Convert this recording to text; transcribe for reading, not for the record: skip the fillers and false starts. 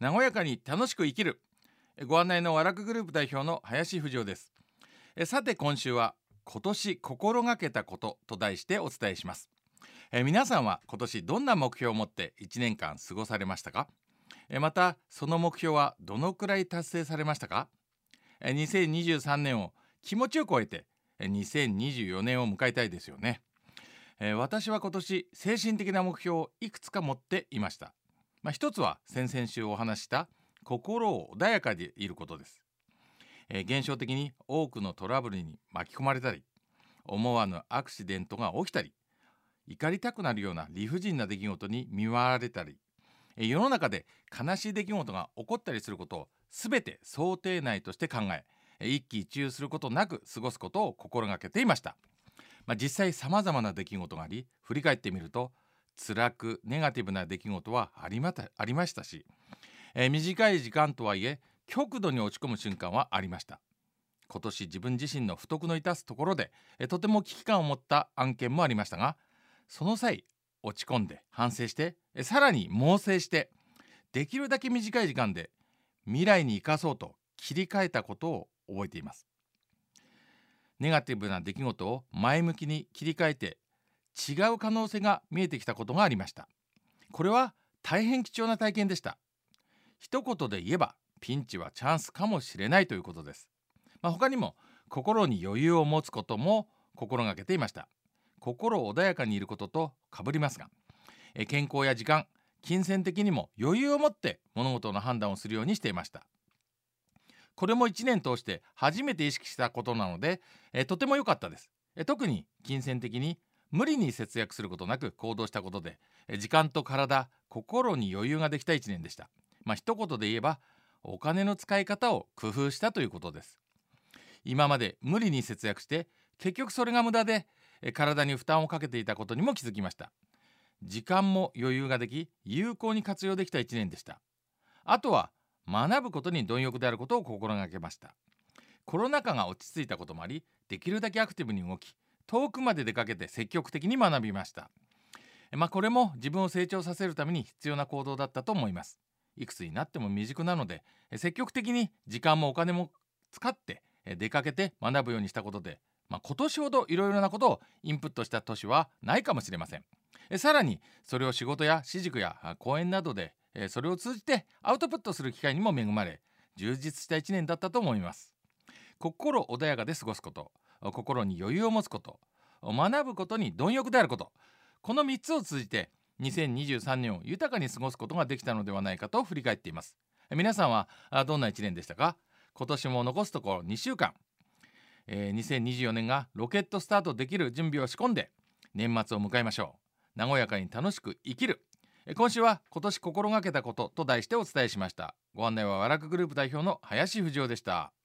和やかに楽しく生きる。ご案内の和楽グループ代表の林富士です。さて今週は今年心がけたことと題してお伝えします。皆さんは今年どんな目標を持って1年間過ごされましたか？またその目標はどのくらい達成されましたか？2023年を気持ちよく終えて2024年を迎えたいですよね。私は今年精神的な目標をいくつか持っていました。一つは先々週お話した心を穏やかでいることです。現象的に多くのトラブルに巻き込まれたり、思わぬアクシデントが起きたり、怒りたくなるような理不尽な出来事に見舞われたり、世の中で悲しい出来事が起こったりすることを全て想定内として考え、一喜一憂することなく過ごすことを心がけていました。実際さまざまな出来事があり、振り返ってみると辛くネガティブな出来事はありましたし、短い時間とはいえ極度に落ち込む瞬間はありました。今年自分自身の不徳の致すところでとても危機感を持った案件もありましたが、その際落ち込んで反省してさらに猛省してできるだけ短い時間で未来に生かそうと切り替えたことを覚えています。ネガティブな出来事を前向きに切り替えて違う可能性が見えてきたことがありました。これは大変貴重な体験でした。一言で言えばピンチはチャンスかもしれないということです。他にも心に余裕を持つことも心がけていました。心穏やかにいることとかぶりますが、健康や時間、金銭的にも余裕を持って物事の判断をするようにしていました。これも1年通して初めて意識したことなので、とても良かったです。特に金銭的に無理に節約することなく行動したことで、時間と体、心に余裕ができた1年でした。一言で言えばお金の使い方を工夫したということです。今まで無理に節約して結局それが無駄で体に負担をかけていたことにも気づきました。時間も余裕ができ有効に活用できた1年でした。あとは学ぶことに貪欲であることを心がけました。コロナ禍が落ち着いたこともあり、できるだけアクティブに動き遠くまで出かけて積極的に学びました。これも自分を成長させるために必要な行動だったと思います。いくつになっても未熟なので積極的に時間もお金も使って出かけて学ぶようにしたことで、今年ほどいろいろなことをインプットした年はないかもしれません。さらにそれを仕事や私塾や講演などでそれを通じてアウトプットする機会にも恵まれ、充実した1年だったと思います。心穏やかで過ごすこと、心に余裕を持つこと、学ぶことに貪欲であること、この3つを通じて2023年を豊かに過ごすことができたのではないかと振り返っています。皆さんはどんな1年でしたか？今年も残すところ2週間、2024年がロケットスタートできる準備を仕込んで年末を迎えましょう。和やかに楽しく生きる。今週は今年心がけたことと題してお伝えしました。ご案内は和楽グループ代表の林富士でした。